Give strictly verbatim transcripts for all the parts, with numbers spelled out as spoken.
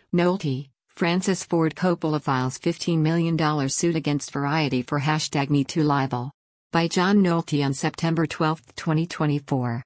Nolte, Francis Ford Coppola files fifteen million dollars suit against Variety for hashtag MeToo libel. By John Nolte on September twelfth, twenty twenty-four.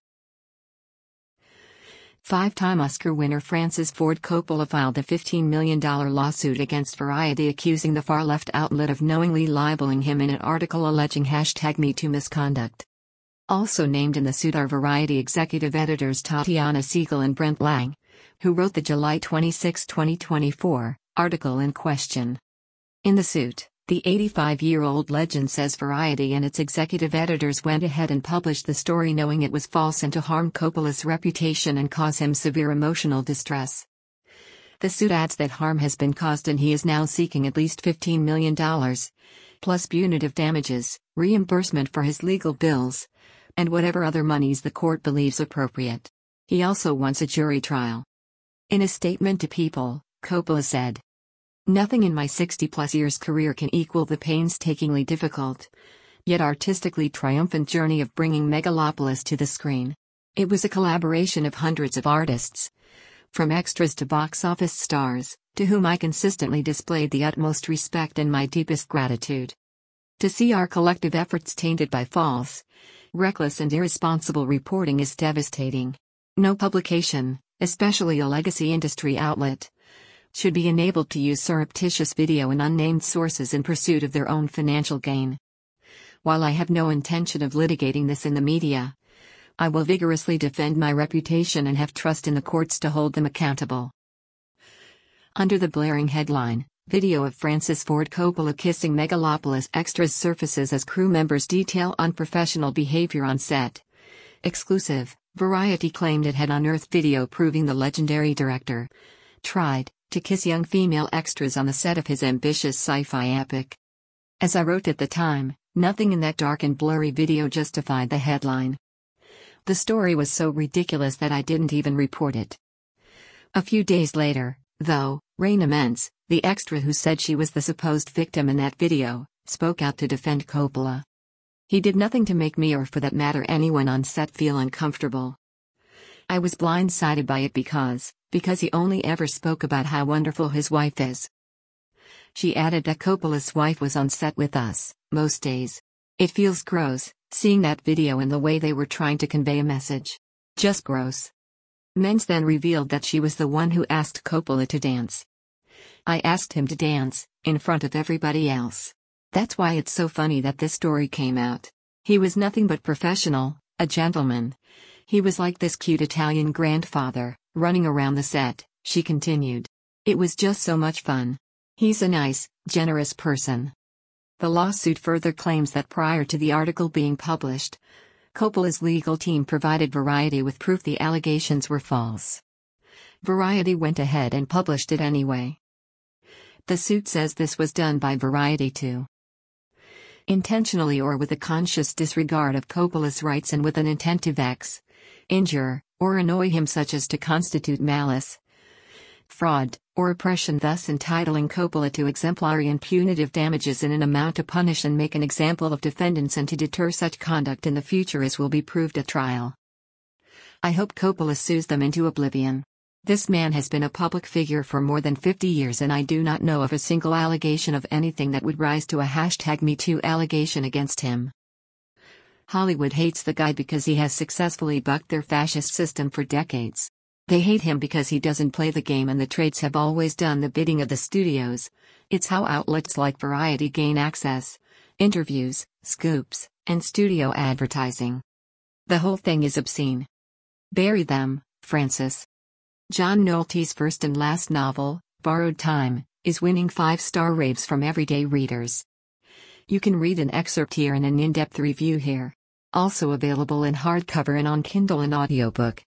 Five-time Oscar winner Francis Ford Coppola filed a fifteen million dollars lawsuit against Variety accusing the far-left outlet of knowingly libeling him in an article alleging hashtag MeToo misconduct. Also named in the suit are Variety executive editors Tatiana Siegel and Brent Lang, who wrote the July twenty-sixth, twenty twenty-four, article in question. In the suit, the eighty-five-year-old legend says Variety and its executive editors went ahead and published the story knowing it was false and to harm Coppola's reputation and cause him severe emotional distress. The suit adds that harm has been caused and he is now seeking at least fifteen million dollars, plus punitive damages, reimbursement for his legal bills, and whatever other monies the court believes appropriate. He also wants a jury trial. In a statement to People, Coppola said, "Nothing in my sixty-plus years career can equal the painstakingly difficult, yet artistically triumphant journey of bringing Megalopolis to the screen. It was a collaboration of hundreds of artists, from extras to box office stars, to whom I consistently displayed the utmost respect and my deepest gratitude. To see our collective efforts tainted by false, reckless and irresponsible reporting is devastating. No publication, especially a legacy industry outlet, should be enabled to use surreptitious video and unnamed sources in pursuit of their own financial gain. While I have no intention of litigating this in the media, I will vigorously defend my reputation and have trust in the courts to hold them accountable." Under the blaring headline, "Video of Francis Ford Coppola kissing Megalopolis extras surfaces as crew members detail unprofessional behavior on set." Exclusive, Variety claimed it had unearthed video proving the legendary director tried to kiss young female extras on the set of his ambitious sci-fi epic. As I wrote at the time, nothing in that dark and blurry video justified the headline. The story was so ridiculous that I didn't even report it. A few days later, though, Raina Mentz, the extra who said she was the supposed victim in that video, spoke out to defend Coppola. "He did nothing to make me or for that matter anyone on set feel uncomfortable. I was blindsided by it because, because he only ever spoke about how wonderful his wife is." She added that Coppola's wife was on set with us, most days. "It feels gross, seeing that video and the way they were trying to convey a message. Just gross." Mentz then revealed that she was the one who asked Coppola to dance. "I asked him to dance, in front of everybody else. That's why it's so funny that this story came out. He was nothing but professional, a gentleman. He was like this cute Italian grandfather, running around the set," she continued. "It was just so much fun. He's a nice, generous person." The lawsuit further claims that prior to the article being published, Coppola's legal team provided Variety with proof the allegations were false. Variety went ahead and published it anyway. The suit says this was done by Variety to intentionally or with a conscious disregard of Coppola's rights and with an intent to vex, injure, or annoy him such as to constitute malice, fraud, or oppression, thus entitling Coppola to exemplary and punitive damages in an amount to punish and make an example of defendants and to deter such conduct in the future as will be proved at trial. I hope Coppola sues them into oblivion. This man has been a public figure for more than fifty years and I do not know of a single allegation of anything that would rise to a hashtag MeToo allegation against him. Hollywood hates the guy because he has successfully bucked their fascist system for decades. They hate him because he doesn't play the game and the trades have always done the bidding of the studios. It's how outlets like Variety gain access, interviews, scoops, and studio advertising. The whole thing is obscene. Bury them, Francis." John Nolte's first and last novel, Borrowed Time, is winning five-star raves from everyday readers. You can read an excerpt here and an in-depth review here. Also available in hardcover and on Kindle and audiobook.